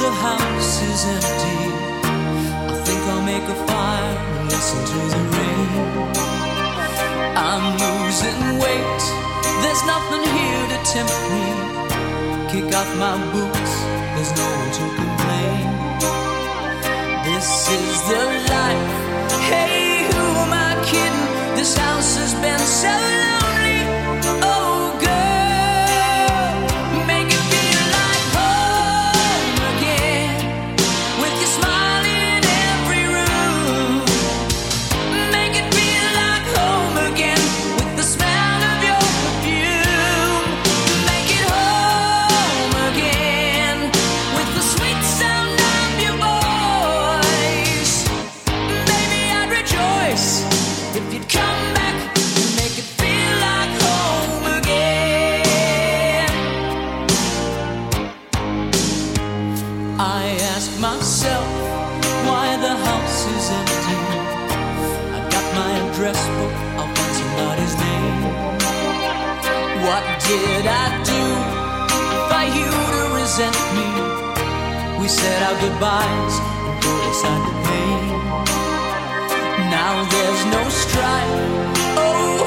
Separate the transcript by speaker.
Speaker 1: the house is empty, I think I'll make a fire and listen to the rain. I'm losing weight, there's nothing here to tempt me. Kick off my boots, there's no one to complain. This is the life, hey, who am I kidding? This house has been so lonely. Oh girl, make it feel like home again, with your smile in every room. Make it feel like home again, with the smell of your perfume. Make it home again, with the sweet sound of your voice. Baby, I'd rejoice if you'd come back and make it feel like home again. I ask myself why the house is empty. I got my address book, I'll find somebody's name. What did I do for you to resent me? We said our goodbyes and put aside the pain. Now there's no strife, oh